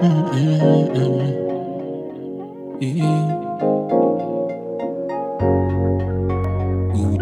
Yeah. Who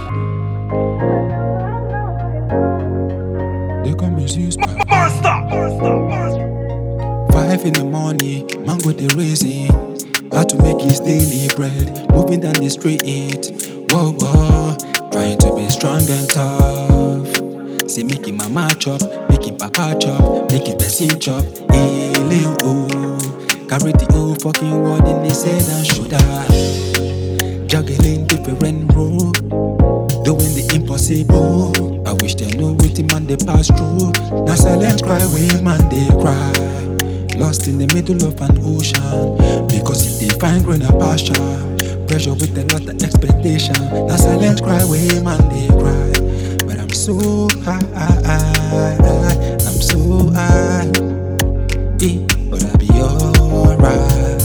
they come misuse Papa. 5 in the morning, man with the raising. How to make his daily bread, moving down the street. Whoa, whoa, trying to be strong and tough. Say making mama chop, making papa chop, making person chop. Hey, oh, carry the whole fucking world in his head and shoulder. Juggling different roles, doing the impossible. I wish they know what the man they pass through. Now silent cry when man they cry. Lost in the middle of an ocean. Because if they find greener pasture, pressure with a lot of expectation. Now silent cry when man they cry. But I'm so high, I'm so high. But I'll be alright.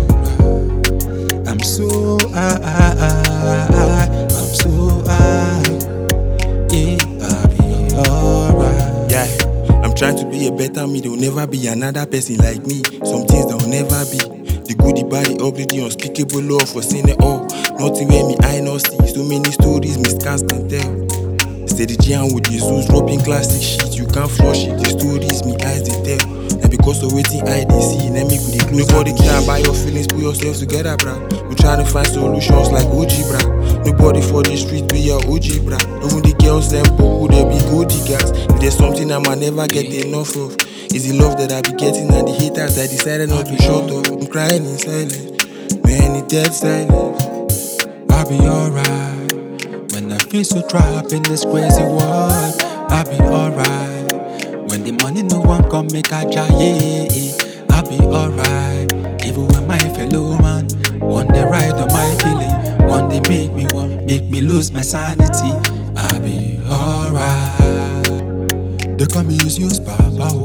I'm so high, I'm so high. I'll be alright. Yeah, I'm trying to be a better me. There'll never be another person like me. Some things there'll never be. The good, the bad, the ugly, the unspeakable love for seeing it all. Nothing where me I not see. So many stories me scans can tell. Steady jam with the Zeus, dropping classic shit. You can't flush it. The stories me eyes they tell. And because of waiting I they see, let me put it close. Nobody care about your feelings, put yourself together, bruh. We trying to find solutions like OG, bruh. Nobody for the street be your OG, bruh. Even the girls them who they be good guys. If there's something I might never get enough of, is the love that I be getting and the haters that decided not to shut up. I'm crying in silence, many dead silence. I'll be alright. When I feel so trapped in this crazy world, I'll be alright. When the money no one come make a giant, I'll be alright. Even when my fellow man want the right of my feeling, one day make me lose my sanity, I'll be alright. They call me use Papa.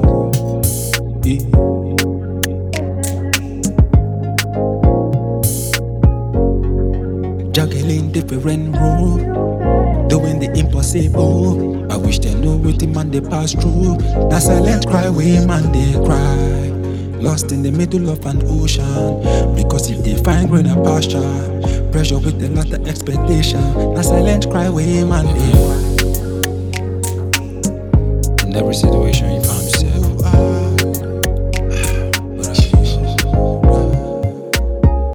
Juggling different roles, doing the impossible. I wish they know what the man they pass through. Now silent cry when man they cry. Lost in the middle of an ocean. Because if they find greener pasture, pressure with a lot of expectation. Now silent cry when man they cry. In every situation you find